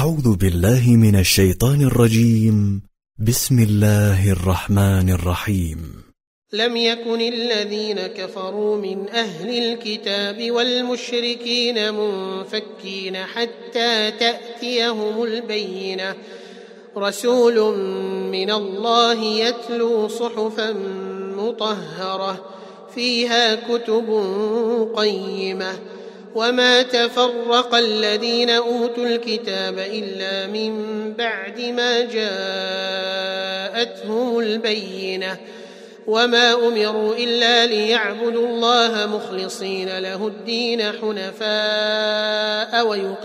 أعوذ بالله من الشيطان الرجيم. بسم الله الرحمن الرحيم. لم يكن الذين كفروا من أهل الكتاب والمشركين منفكين حتى تأتيهم البينة، رسول من الله يتلو صحفا مطهرة فيها كتب قيمة، وما تفرق الذين أوتوا الكتاب إلا من بعد ما جاءتهم البينة، وما أمروا إلا ليعبدوا الله مخلصين له الدين حنفاء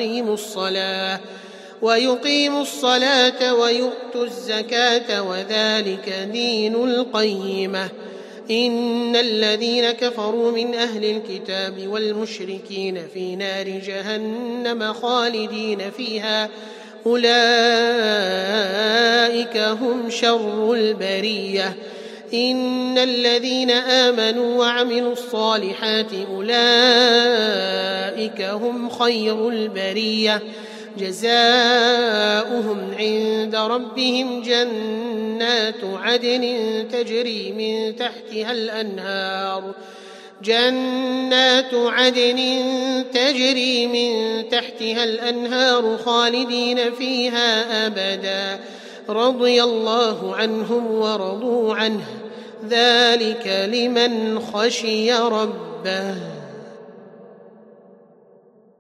ويقيموا الصلاة ويؤتوا الزكاة وذلك دين القيمة. إن الذين كفروا من أهل الكتاب والمشركين في نار جهنم خالدين فيها أولئك هم شر البرية. إن الذين آمنوا وعملوا الصالحات أولئك هم خير البرية، جزاؤهم عند ربهم جنات عدن تجري من تحتها الأنهار خالدين فيها أبدا، رضي الله عنهم ورضوا عنه، ذلك لمن خشي ربه.